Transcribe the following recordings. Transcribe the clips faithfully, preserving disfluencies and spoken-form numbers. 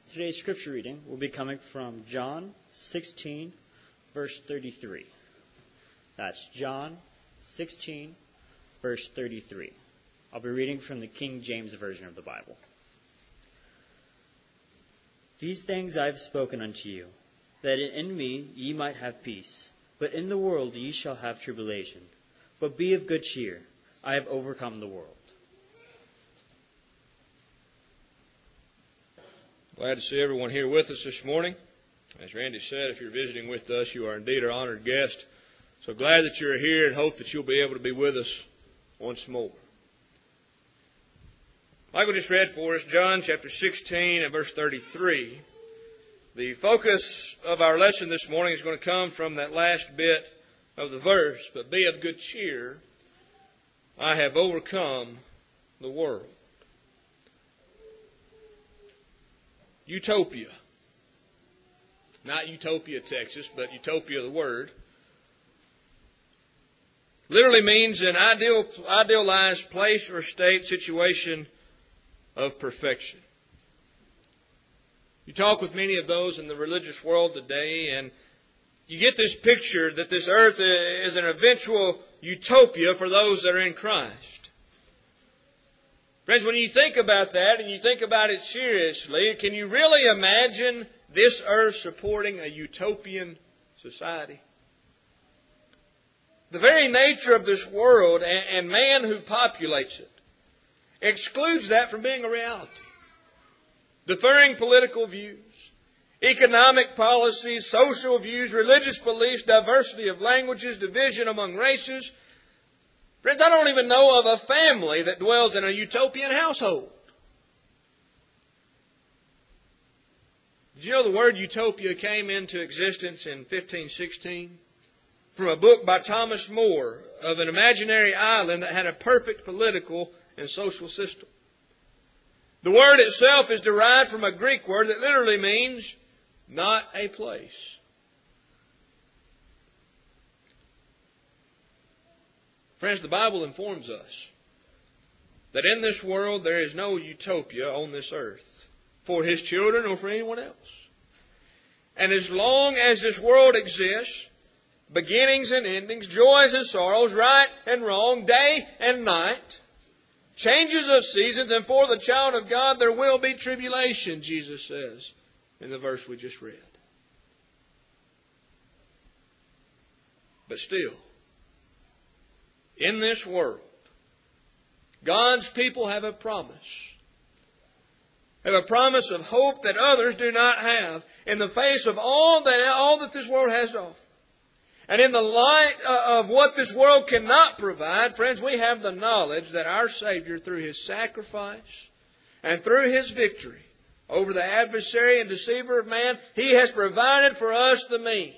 Today's scripture reading will be coming from John sixteen, verse thirty-three. That's John sixteen, verse thirty-three. I'll be reading from the King James Version of the Bible. These things I have spoken unto you, that in me ye might have peace. But in the world ye shall have tribulation. But be of good cheer, I have overcome the world. Glad to see everyone here with us this morning. As Randy said, if you're visiting with us, you are indeed our honored guest. So glad that you're here and hope that you'll be able to be with us once more. Michael just read for us John chapter sixteen and verse thirty-three. The focus of our lesson this morning is going to come from that last bit of the verse. But be of good cheer, I have overcome the world. Utopia. Not Utopia, Texas, but Utopia, the word. Literally means an ideal, idealized place or state, situation of perfection. You talk with many of those in the religious world today, and you get this picture that this earth is an eventual utopia for those that are in Christ. Friends, when you think about that and you think about it seriously, can you really imagine this earth supporting a utopian society? The very nature of this world and man who populates it excludes that from being a reality. Differing political views, economic policies, social views, religious beliefs, diversity of languages, division among races. Friends, I don't even know of a family that dwells in a utopian household. Did you know the word utopia came into existence in fifteen sixteen? From a book by Thomas More of an imaginary island that had a perfect political and social system. The word itself is derived from a Greek word that literally means not a place. Friends, the Bible informs us that in this world there is no utopia on this earth for His children or for anyone else. And as long as this world exists, beginnings and endings, joys and sorrows, right and wrong, day and night, changes of seasons, and for the child of God there will be tribulation, Jesus says in the verse we just read. But still, in this world, God's people have a promise. Have a promise of hope that others do not have in the face of all that, all that this world has to offer. And in the light of what this world cannot provide, friends, we have the knowledge that our Savior, through His sacrifice and through His victory over the adversary and deceiver of man, He has provided for us the means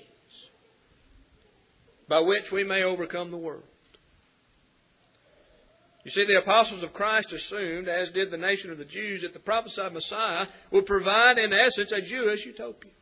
by which we may overcome the world. You see, the apostles of Christ assumed, as did the nation of the Jews, that the prophesied Messiah would provide, in essence, a Jewish utopia.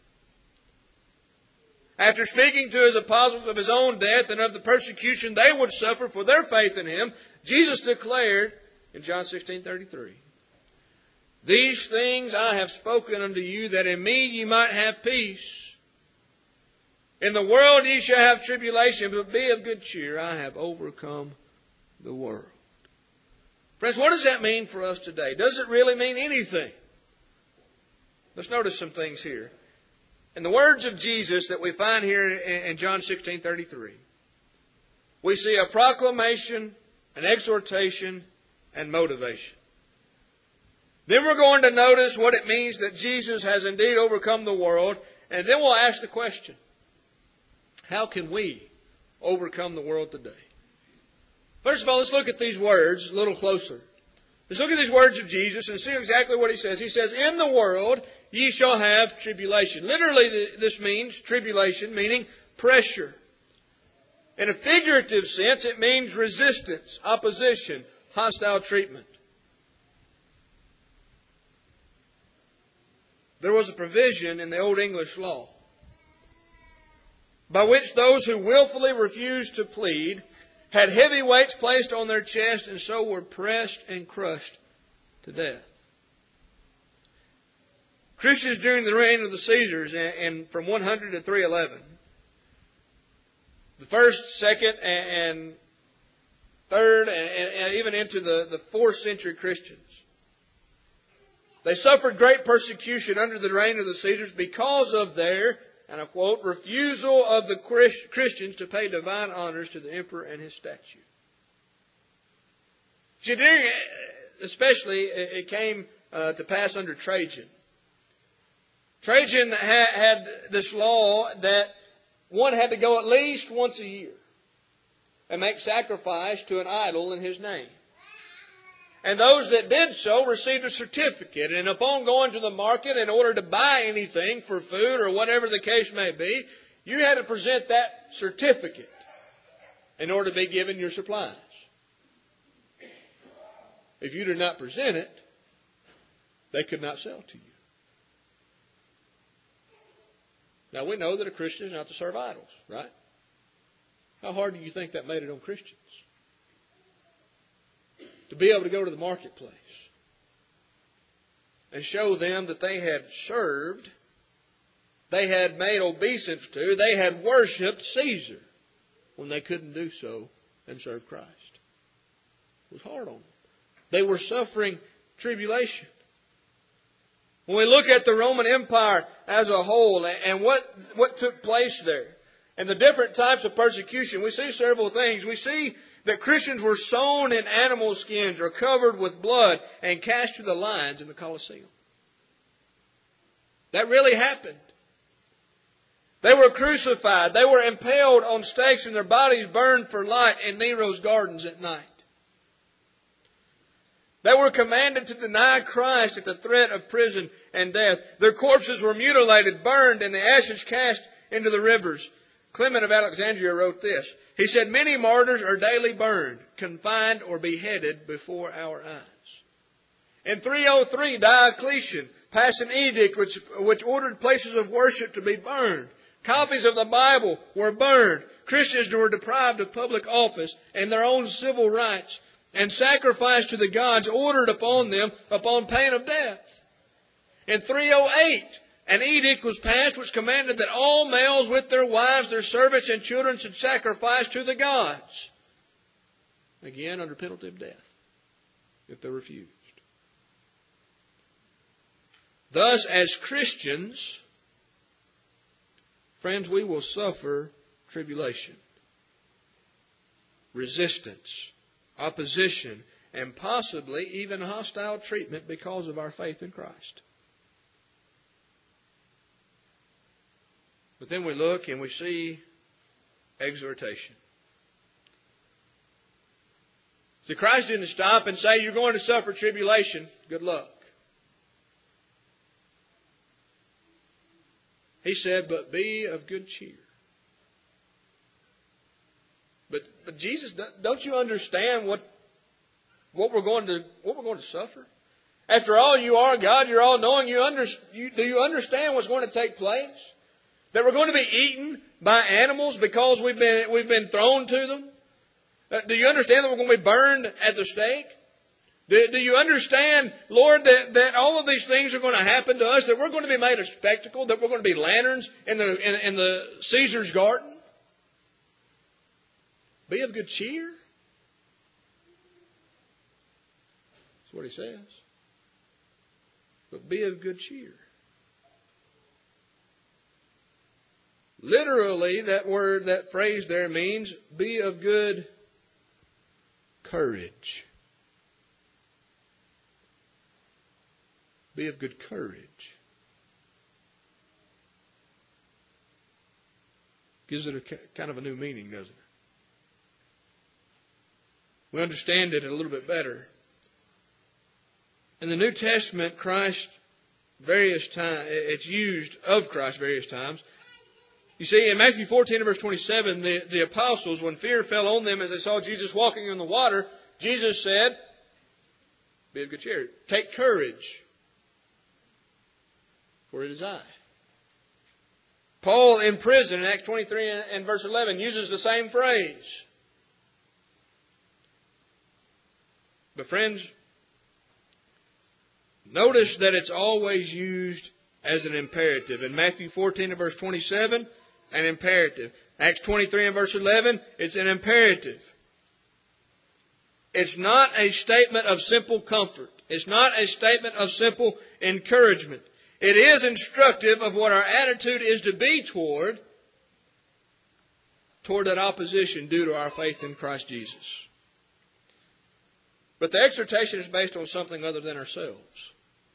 After speaking to His apostles of His own death and of the persecution they would suffer for their faith in Him, Jesus declared in John sixteen thirty-three, "These things I have spoken unto you, that in me ye might have peace. In the world ye shall have tribulation, but be of good cheer, I have overcome the world." Friends, what does that mean for us today? Does it really mean anything? Let's notice some things here. In the words of Jesus that we find here in John sixteen thirty-three, we see a proclamation, an exhortation, and motivation. Then we're going to notice what it means that Jesus has indeed overcome the world, and then we'll ask the question, how can we overcome the world today? First of all, let's look at these words a little closer. Let's look at these words of Jesus and see exactly what He says. He says, "In the world ye shall have tribulation." Literally, this means tribulation, meaning pressure. In a figurative sense, it means resistance, opposition, hostile treatment. There was a provision in the Old English law by which those who willfully refused to plead had heavy weights placed on their chest and so were pressed and crushed to death. Christians during the reign of the Caesars, and, and from one hundred to three eleven, the first, second, and, and third, and, and even into the, the fourth century Christians, they suffered great persecution under the reign of the Caesars because of their, and I quote, refusal of the Christians to pay divine honors to the emperor and his statue. See, during, especially, it came uh, to pass under Trajan. Trajan ha- had this law that one had to go at least once a year and make sacrifice to an idol in his name. And those that did so received a certificate. And upon going to the market in order to buy anything for food or whatever the case may be, you had to present that certificate in order to be given your supplies. If you did not present it, they could not sell to you. Now we know that a Christian is not to serve idols, right? How hard do you think that made it on Christians? To be able to go to the marketplace and show them that they had served, they had made obeisance to, they had worshipped Caesar when they couldn't do so and serve Christ. It was hard on them. They were suffering tribulation. When we look at the Roman Empire as a whole and what, what took place there and the different types of persecution, we see several things. We see that Christians were sewn in animal skins or covered with blood and cast to the lions in the Colosseum. That really happened. They were crucified. They were impaled on stakes and their bodies burned for light in Nero's gardens at night. They were commanded to deny Christ at the threat of prison and death. Their corpses were mutilated, burned, and the ashes cast into the rivers. Clement of Alexandria wrote this. He said, many martyrs are daily burned, confined, or beheaded before our eyes. In three oh three, Diocletian passed an edict which, which ordered places of worship to be burned. Copies of the Bible were burned. Christians were deprived of public office and their own civil rights, and sacrifice to the gods ordered upon them upon pain of death. In three oh eight, an edict was passed which commanded that all males with their wives, their servants, and children should sacrifice to the gods. Again, under penalty of death, if they refused. Thus, as Christians, friends, we will suffer tribulation, resistance, opposition, and possibly even hostile treatment because of our faith in Christ. But then we look and we see exhortation. See, Christ didn't stop and say, you're going to suffer tribulation. Good luck. He said, but be of good cheer. But, but Jesus, don't you understand what, what we're going to, what we're going to suffer? After all, you are God, you're all knowing, you under, you, do you understand what's going to take place? That we're going to be eaten by animals because we've been, we've been thrown to them? Uh, do you understand that we're going to be burned at the stake? Do, do you understand, Lord, that, that all of these things are going to happen to us? That we're going to be made a spectacle? That we're going to be lanterns in the, in, in the Caesar's garden? Be of good cheer? That's what he says. But be of good cheer. Literally, that word, that phrase there means be of good courage. Be of good courage. Gives it a kind of a new meaning, doesn't it? We understand it a little bit better. In the New Testament, Christ, various times, it's used of Christ various times. You see, in Matthew fourteen and verse twenty-seven, the, the apostles, when fear fell on them as they saw Jesus walking on the water, Jesus said, be of good cheer. Take courage, for it is I. Paul in prison in Acts twenty-three and verse eleven uses the same phrase. But friends, notice that it's always used as an imperative. In Matthew fourteen and verse twenty-seven, an imperative. Acts twenty-three and verse eleven, it's an imperative. It's not a statement of simple comfort. It's not a statement of simple encouragement. It is instructive of what our attitude is to be toward, toward that opposition due to our faith in Christ Jesus. But the exhortation is based on something other than ourselves.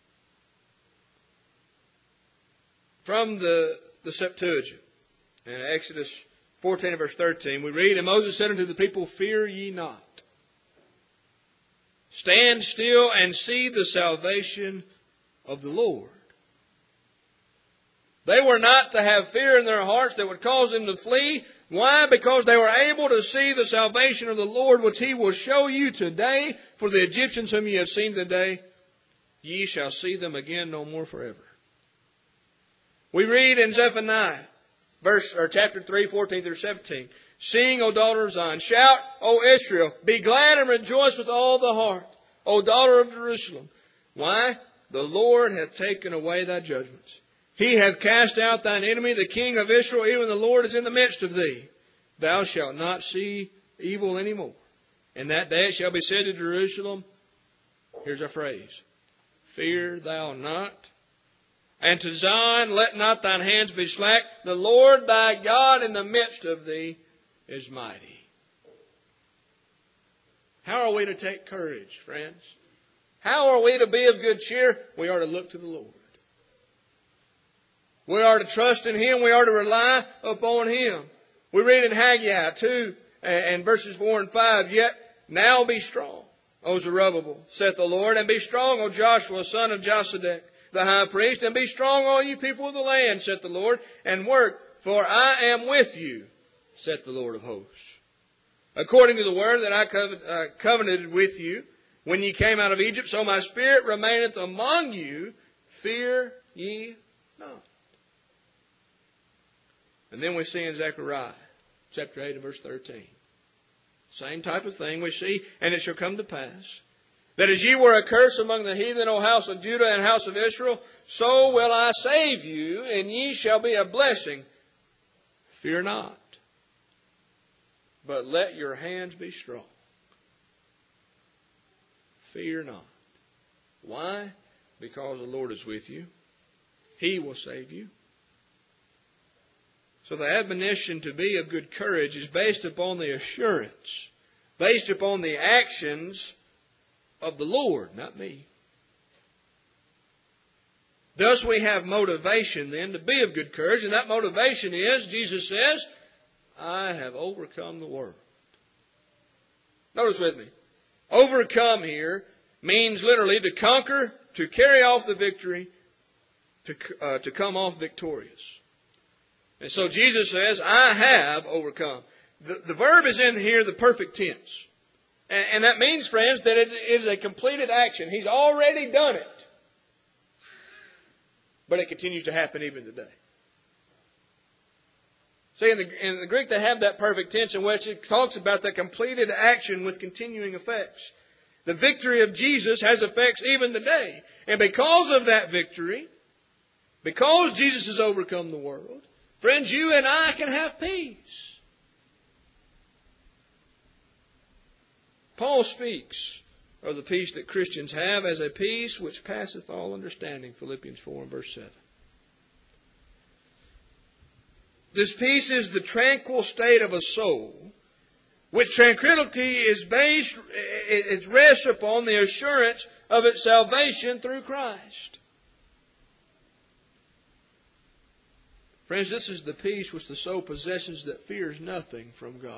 From the, the Septuagint, in Exodus fourteen and verse thirteen, we read, "And Moses said unto the people, Fear ye not. Stand still and see the salvation of the Lord." They were not to have fear in their hearts that would cause them to flee. Why? Because they were able to see the salvation of the Lord, which He will show you today. For the Egyptians whom ye have seen today, ye shall see them again no more forever. We read in Zephaniah, verse or chapter three, fourteen through seventeen, "Sing, O daughter of Zion, shout, O Israel, be glad and rejoice with all the heart, O daughter of Jerusalem. Why? The Lord hath taken away thy judgments. He hath cast out thine enemy, the King of Israel, even the Lord is in the midst of thee. Thou shalt not see evil any more. In that day it shall be said to Jerusalem," here's our phrase, "Fear thou not. And to Zion, let not thine hands be slack. The Lord thy God in the midst of thee is mighty." How are we to take courage, friends? How are we to be of good cheer? We are to look to the Lord. We are to trust in Him. We are to rely upon Him. We read in Haggai two and verses four and five, "Yet now be strong, O Zerubbabel, saith the Lord, and be strong, O Joshua, son of Josedech, the high priest, and be strong, all you people of the land, saith the Lord, and work, for I am with you, saith the Lord of hosts. According to the word that I uh, covenanted with you when ye came out of Egypt, so my spirit remaineth among you. Fear ye not." And then we see in Zechariah chapter eight and verse thirteen. Same type of thing we see. "And it shall come to pass, that as ye were a curse among the heathen, O house of Judah and house of Israel, so will I save you, and ye shall be a blessing. Fear not, but let your hands be strong." Fear not. Why? Because the Lord is with you. He will save you. So the admonition to be of good courage is based upon the assurance, based upon the actions of the Lord, not me. Thus we have motivation then to be of good courage, and that motivation is, Jesus says, "I have overcome the world." Notice with me. Overcome here means literally to conquer, to carry off the victory, to, uh, to come off victorious. And so Jesus says, "I have overcome." The, the verb is in here the perfect tense. And, and that means, friends, that it is a completed action. He's already done it. But it continues to happen even today. See, in the, in the Greek they have that perfect tense in which it talks about the completed action with continuing effects. The victory of Jesus has effects even today. And because of that victory, because Jesus has overcome the world, friends, you and I can have peace. Paul speaks of the peace that Christians have as a peace which passeth all understanding, Philippians four and verse seven. This peace is the tranquil state of a soul, which tranquility is based, it rests upon the assurance of its salvation through Christ. Friends, this is the peace which the soul possesses that fears nothing from God.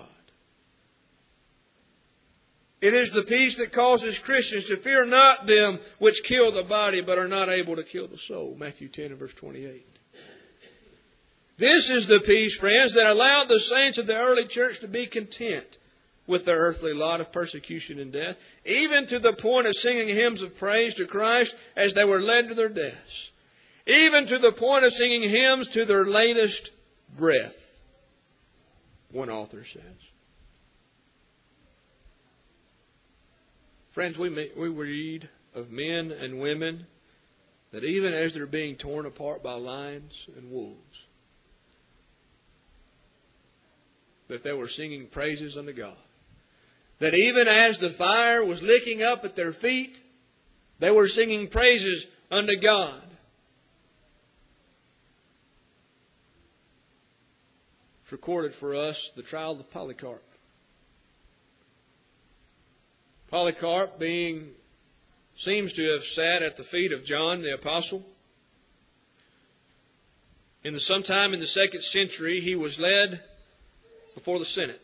It is the peace that causes Christians to fear not them which kill the body but are not able to kill the soul. Matthew ten and verse twenty-eight. This is the peace, friends, that allowed the saints of the early church to be content with their earthly lot of persecution and death, even to the point of singing hymns of praise to Christ as they were led to their deaths. Even to the point of singing hymns to their latest breath, one author says. Friends, we, may, we read of men and women that even as they're being torn apart by lions and wolves, that they were singing praises unto God. That even as the fire was licking up at their feet, they were singing praises unto God. It's recorded for us the trial of Polycarp. Polycarp being, seems to have sat at the feet of John the Apostle. In the sometime in the second century, he was led before the Senate,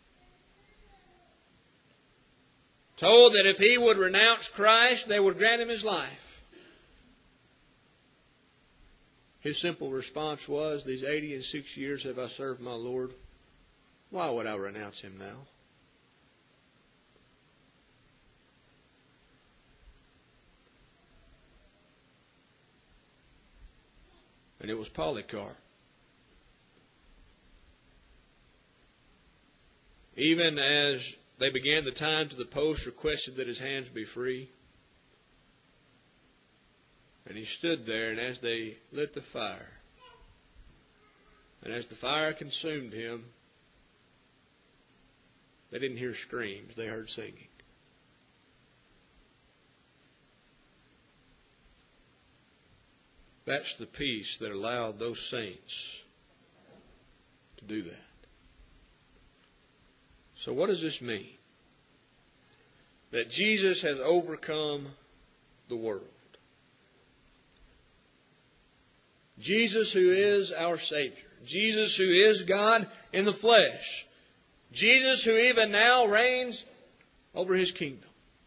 told that if he would renounce Christ, they would grant him his life. His simple response was, these eighty and six years have I served my Lord. Why would I renounce him now? And it was Polycarp, even as they began the time to the post, requested that his hands be free. And he stood there, and as they lit the fire, and as the fire consumed him, they didn't hear screams, they heard singing. That's the peace that allowed those saints to do that. So what does this mean? That Jesus has overcome the world. Jesus, who is our Savior. Jesus, who is God in the flesh. Jesus, who even now reigns over His kingdom.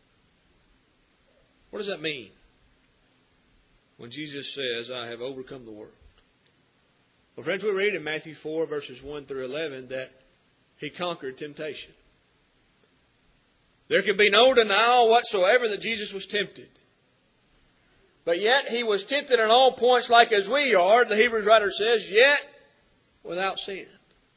What does that mean? When Jesus says, I have overcome the world. Well, friends, we read in Matthew four, verses one through eleven, that He conquered temptation. There can be no denial whatsoever that Jesus was tempted. But yet He was tempted in all points like as we are, the Hebrews writer says, yet without sin.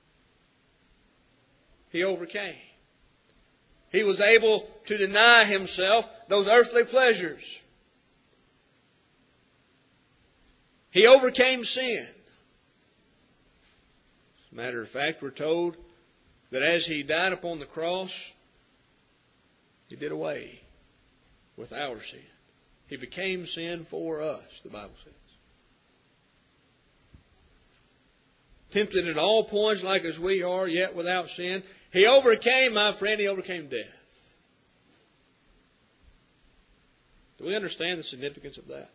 He overcame. He was able to deny Himself those earthly pleasures. He overcame sin. As a matter of fact, we're told that as He died upon the cross, He did away with our sin. He became sin for us, the Bible says. Tempted in all points like as we are, yet without sin. He overcame, my friend, He overcame death. Do we understand the significance of that?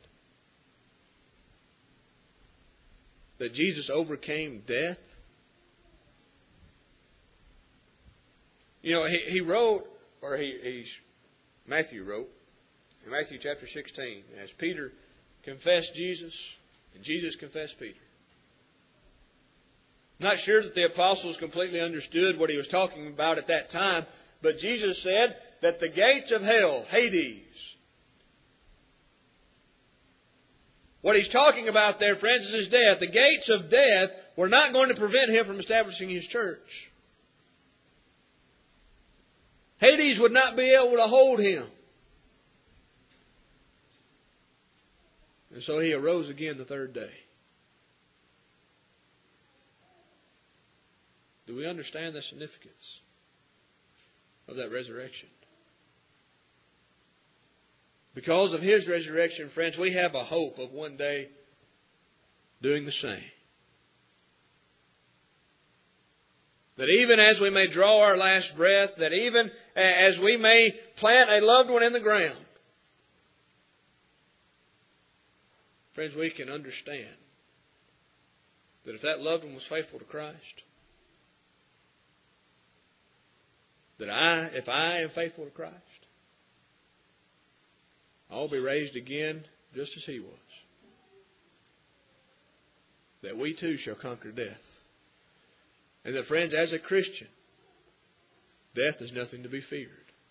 That Jesus overcame death? You know, he, he wrote, or he, he, Matthew wrote, in Matthew chapter sixteen, as Peter confessed Jesus, and Jesus confessed Peter. I'm not sure that the apostles completely understood what he was talking about at that time, but Jesus said that the gates of hell, Hades, what he's talking about there, friends, is his death. The gates of death were not going to prevent him from establishing his church. Hades would not be able to hold him. And so he arose again the third day. Do we understand the significance of that resurrection? Because of His resurrection, friends, we have a hope of one day doing the same. That even as we may draw our last breath, that even as we may plant a loved one in the ground, friends, we can understand that if that loved one was faithful to Christ, that I, if I am faithful to Christ, I'll be raised again just as He was. That we too shall conquer death. And that, friends, as a Christian, death is nothing to be feared.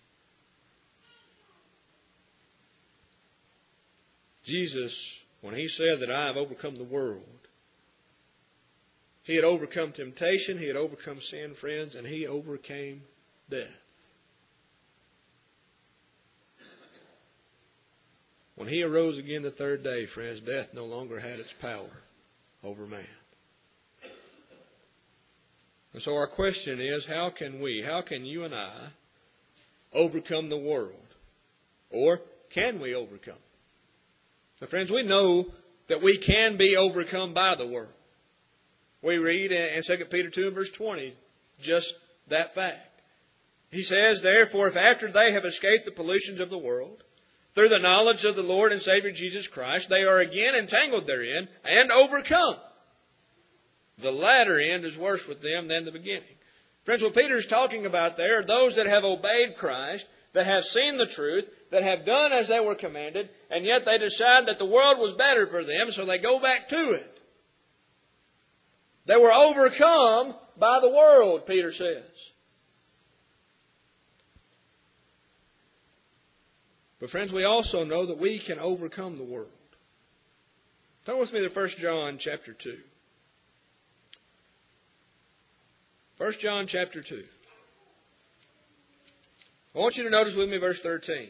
Jesus, when He said that I have overcome the world, He had overcome temptation, He had overcome sin, friends, and He overcame death. When He arose again the third day, friends, death no longer had its power over man. And so our question is, how can we, how can you and I overcome the world? Or can we overcome? So friends, we know that we can be overcome by the world. We read in Second Peter two and verse twenty just that fact. He says, therefore, if after they have escaped the pollutions of the world, through the knowledge of the Lord and Savior Jesus Christ, they are again entangled therein and overcome, the latter end is worse with them than the beginning. Friends, what Peter is talking about there are those that have obeyed Christ, that have seen the truth, that have done as they were commanded, and yet they decide that the world was better for them, so they go back to it. They were overcome by the world, Peter says. But friends, we also know that we can overcome the world. Turn with me to First John chapter two. First John chapter two. I want you to notice with me verse thirteen.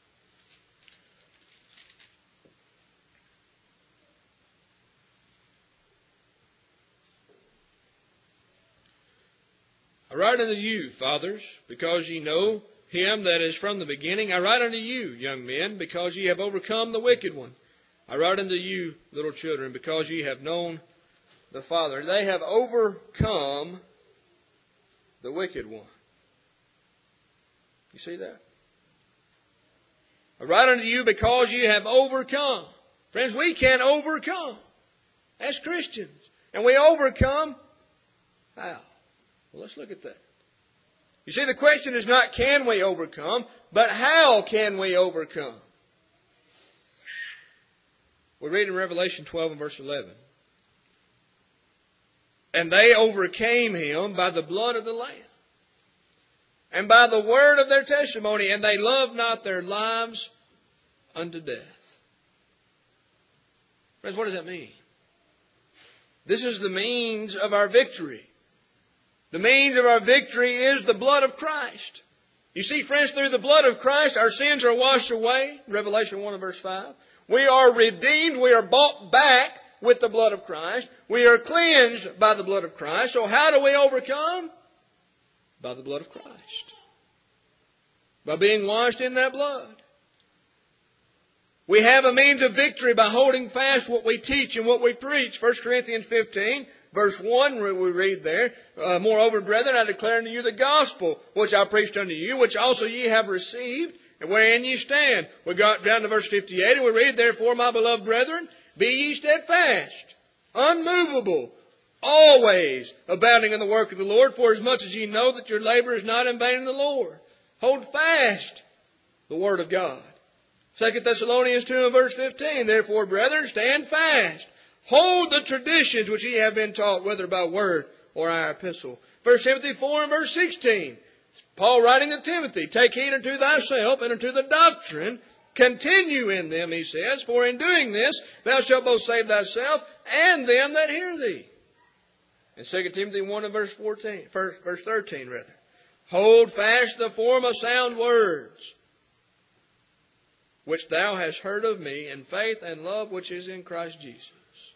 I write unto you, fathers, because ye know Him that is from the beginning. I write unto you, young men, because ye have overcome the wicked one. I write unto you, little children, because ye have known the Father. They have overcome the wicked one. You see that? I write unto you because ye have overcome. Friends, we can overcome as Christians. And we overcome how? Well, let's look at that. You see, the question is not can we overcome, but how can we overcome? We read in Revelation twelve and verse eleven. And they overcame him by the blood of the Lamb and by the word of their testimony, and they loved not their lives unto death. Friends, what does that mean? This is the means of our victory. The means of our victory is the blood of Christ. You see, friends, through the blood of Christ, our sins are washed away. Revelation one and verse five. We are redeemed. We are bought back with the blood of Christ. We are cleansed by the blood of Christ. So how do we overcome? By the blood of Christ. By being washed in that blood. We have a means of victory by holding fast what we teach and what we preach. First Corinthians fifteen. Verse one, we read there, uh, moreover, brethren, I declare unto you the gospel, which I preached unto you, which also ye have received, and wherein ye stand. We got down to verse fifty-eight, and we read, therefore, my beloved brethren, be ye steadfast, unmovable, always abounding in the work of the Lord, for as much as ye know that your labor is not in vain in the Lord. Hold fast the word of God. Second Thessalonians two and verse fifteen, therefore, brethren, stand fast. Hold the traditions which ye have been taught, whether by word or our epistle. First Timothy four and verse sixteen. Paul writing to Timothy, take heed unto thyself and unto the doctrine. Continue in them, he says, for in doing this thou shalt both save thyself and them that hear thee. In Second Timothy one and verse fourteen, verse thirteen rather. Hold fast the form of sound words, which thou hast heard of me in faith and love which is in Christ Jesus.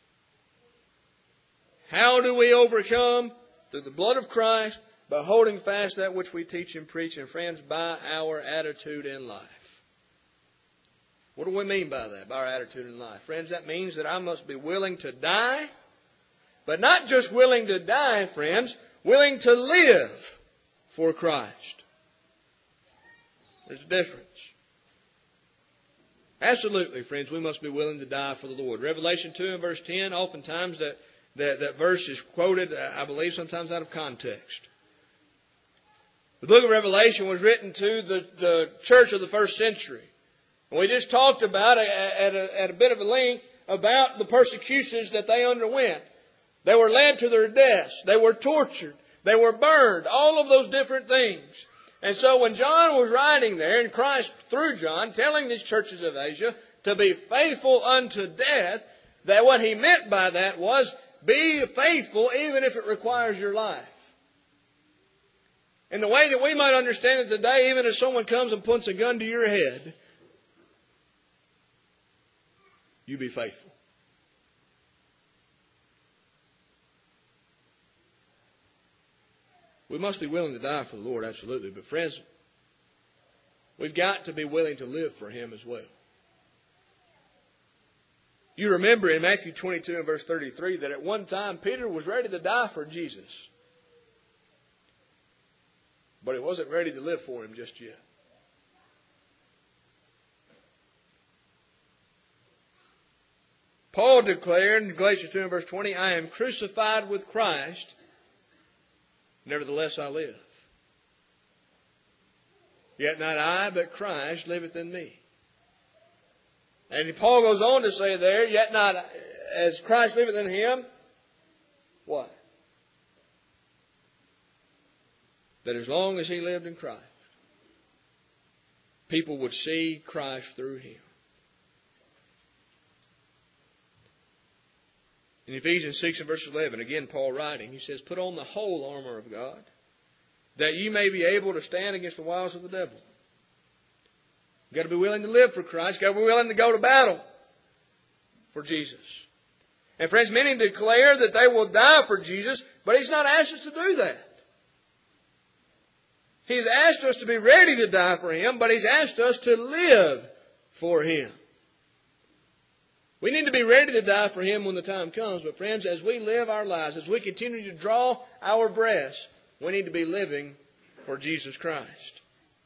How do we overcome? Through the blood of Christ, by holding fast that which we teach and preach, and friends, by our attitude in life. What do we mean by that, by our attitude in life? Friends, that means that I must be willing to die, but not just willing to die, friends, willing to live for Christ. There's a difference. Absolutely, friends, we must be willing to die for the Lord. Revelation two and verse ten, oftentimes that That, that verse is quoted, I believe, sometimes out of context. The book of Revelation was written to the, the church of the first century. And we just talked about, at a, at a bit of a length, about the persecutions that they underwent. They were led to their deaths. They were tortured. They were burned. All of those different things. And so when John was writing there, and Christ, through John, telling these churches of Asia to be faithful unto death, that what he meant by that was, be faithful even if it requires your life. In the way that we might understand it today, even if someone comes and points a gun to your head, you be faithful. We must be willing to die for the Lord, absolutely. But friends, we've got to be willing to live for Him as well. You remember in Matthew twenty-two and verse thirty-three that at one time Peter was ready to die for Jesus. But he wasn't ready to live for Him just yet. Paul declared in Galatians two and verse twenty, I am crucified with Christ, nevertheless I live. Yet not I, but Christ liveth in me. And Paul goes on to say there, yet not as Christ liveth in him, what? That as long as he lived in Christ, people would see Christ through him. In Ephesians six and verse eleven, again Paul writing, he says, put on the whole armor of God, that you may be able to stand against the wiles of the devil. You've got to be willing to live for Christ. You've got to be willing to go to battle for Jesus. And friends, many declare that they will die for Jesus, but He's not asked us to do that. He's asked us to be ready to die for Him, but He's asked us to live for Him. We need to be ready to die for Him when the time comes. But friends, as we live our lives, as we continue to draw our breaths, we need to be living for Jesus Christ.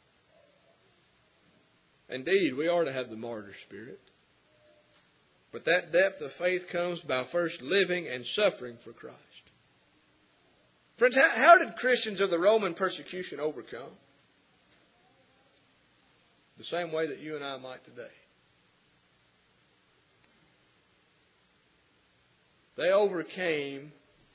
Indeed, we are to have the martyr spirit. But that depth of faith comes by first living and suffering for Christ. Friends, how, how did Christians of the Roman persecution overcome? The same way that you and I might today. They overcame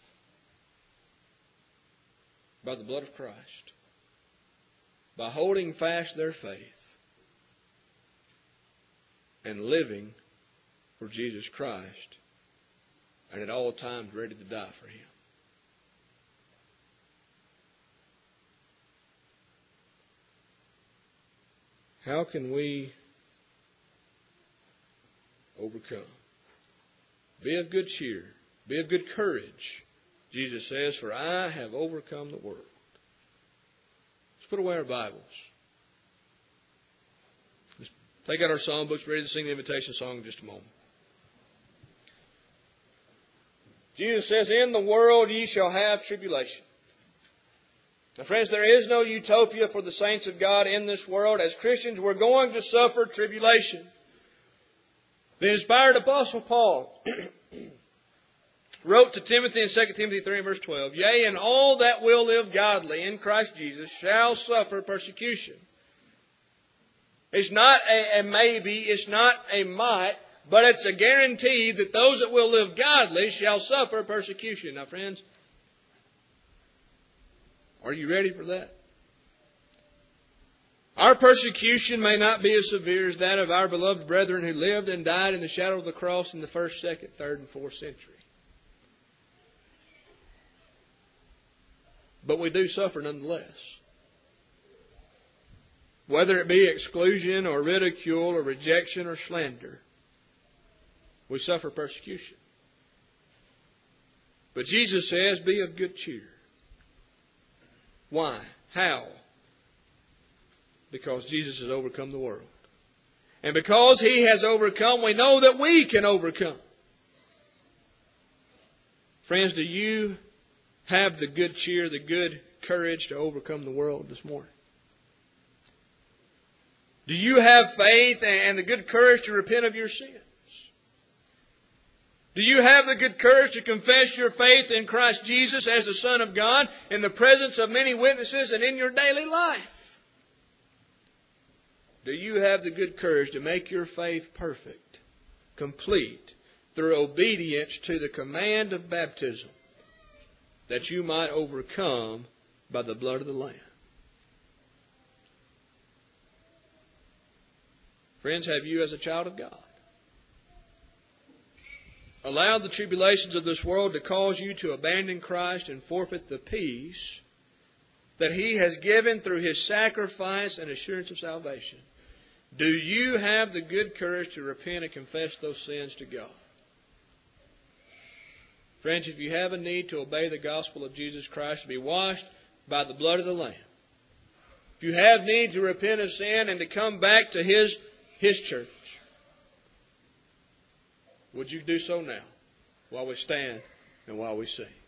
by the blood of Christ, by holding fast their faith and living for Jesus Christ, and at all times ready to die for Him. How can we overcome? Be of good cheer. Be of good courage. Jesus says, for I have overcome the world. Let's put away our Bibles. Let's take out our song books, ready to sing the invitation song in just a moment. Jesus says, in the world ye shall have tribulation. Now friends, there is no utopia for the saints of God in this world. As Christians, we're going to suffer tribulation. The inspired Apostle Paul wrote to Timothy in Second Timothy three and verse twelve, yea, and all that will live godly in Christ Jesus shall suffer persecution. It's not a, a maybe, it's not a might, but it's a guarantee that those that will live godly shall suffer persecution. Now friends, are you ready for that? Our persecution may not be as severe as that of our beloved brethren who lived and died in the shadow of the cross in the first, second, third, and fourth century. But we do suffer nonetheless. Whether it be exclusion or ridicule or rejection or slander, we suffer persecution. But Jesus says, be of good cheer. Why? How? Because Jesus has overcome the world. And because He has overcome, we know that we can overcome. Friends, do you have the good cheer, the good courage to overcome the world this morning? Do you have faith and the good courage to repent of your sins? Do you have the good courage to confess your faith in Christ Jesus as the Son of God in the presence of many witnesses and in your daily life? Do you have the good courage to make your faith perfect, complete, through obedience to the command of baptism, that you might overcome by the blood of the Lamb? Friends, have you as a child of God allowed the tribulations of this world to cause you to abandon Christ and forfeit the peace that He has given through His sacrifice and assurance of salvation? Do you have the good courage to repent and confess those sins to God? Friends, if you have a need to obey the gospel of Jesus Christ, to be washed by the blood of the Lamb, if you have need to repent of sin and to come back to His, His church, would you do so now, while we stand and while we sing?